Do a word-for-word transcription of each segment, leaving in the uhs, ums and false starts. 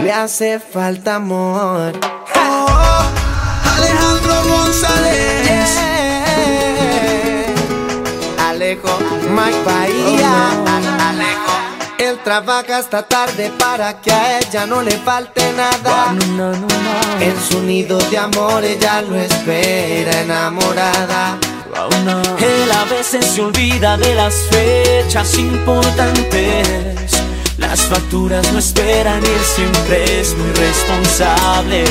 Le hace falta amor. Oh, Alejandro González. Yeah. Alejo, Mike Bahía. Oh, no. Alejo. Él trabaja hasta tarde para que a ella no le falte nada. No, no, no, no. En su nido de amor ella lo espera enamorada. Oh, no. Él a veces se olvida de las fechas importantes. Las facturas no esperan y él siempre es muy responsable.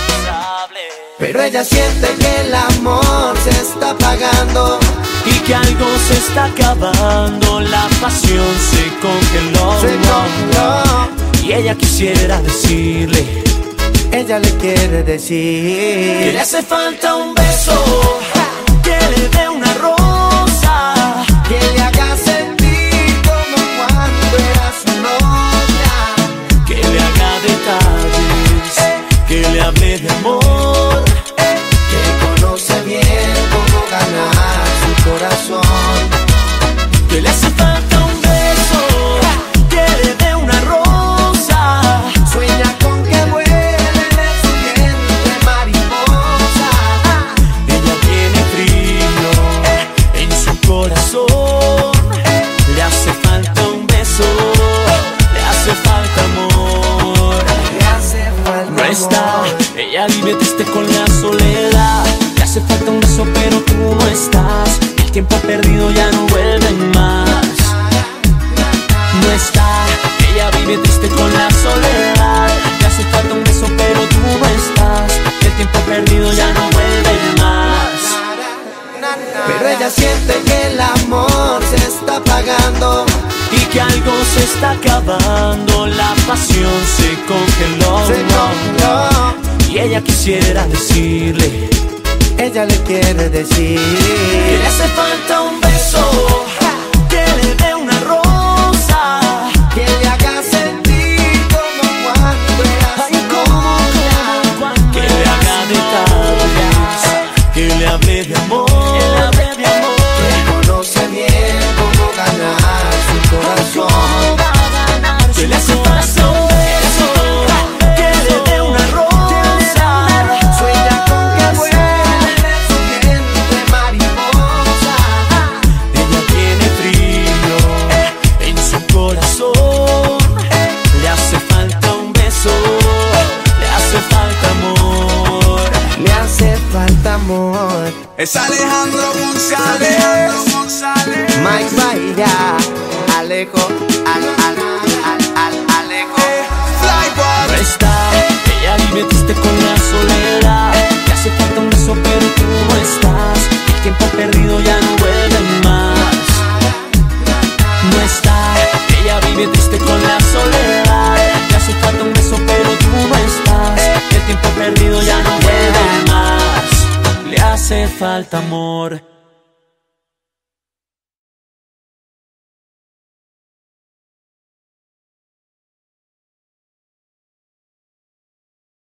Pero ella siente que el amor se está apagando y que algo se está acabando. La pasión se congeló, Se congeló. Y ella quisiera decirle, ella le quiere decir que le hace falta un beso, que le dé una rosa, que le haga sentir como cuando era su novia, que le haga detalles, que le hable de amor, que conoce bien cómo ganar su corazón. que le hace falta un beso, que le dé una rosa, Sueña con que vuelen en su vientre mariposa. ella tiene frío en su corazón, le hace falta un beso, le hace falta amor. Le hace falta No está, amor. ella vive triste con la soledad. Le hace falta un beso pero tú no estás. El tiempo perdido ya no vuelve más. No está, ella vive triste con la soledad. Le hace falta un beso pero tú no estás. El tiempo perdido ya no vuelve más. Pero ella siente que el amor se está apagando Y que algo se está acabando. La pasión se congeló, Se congeló. Y ella quisiera decirle Ella le quiere decir que le hace falta un beso, que le dé una rosa, que le haga sentir como cuando era ay, su como, novia, como cuando que le haga detalles, que le hable de amor, que conoce bien cómo ganar su corazón. que le hace falta un beso, que le dé una rosa, Sueña con que vuelen en su vientre mariposa. ella tiene frío en su corazón, le hace falta un beso, le hace falta amor. Le hace falta amor. Es Alejandro González, Mike Bahía. Alejo, al, al, al, al, Alejo. no está, ella vive triste con la soledad. Le hace falta un beso pero tú no estás. El tiempo perdido ya no vuelve más. No está, ella vive triste con la soledad. Le hace falta un beso pero tú no estás. El tiempo perdido ya no vuelve más. Le hace falta amor.